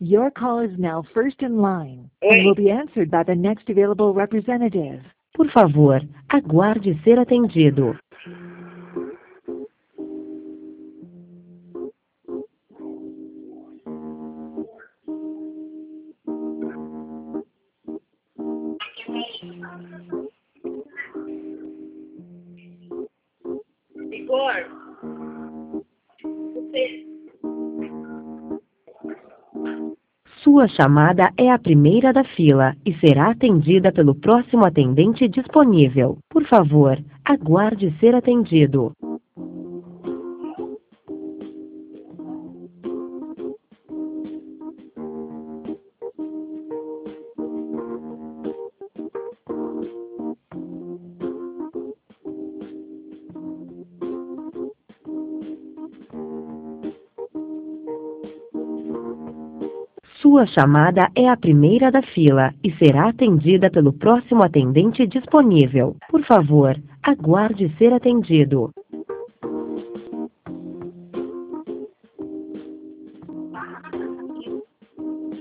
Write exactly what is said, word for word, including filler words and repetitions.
Your call is now first in line and Oi. will be answered by the next available representative. Por favor, aguarde ser atendido. Igor, você... Sua chamada é a primeira da fila e será atendida pelo próximo atendente disponível. Por favor, aguarde ser atendido. Sua chamada é a primeira da fila e será atendida pelo próximo atendente disponível. Por favor, aguarde ser atendido.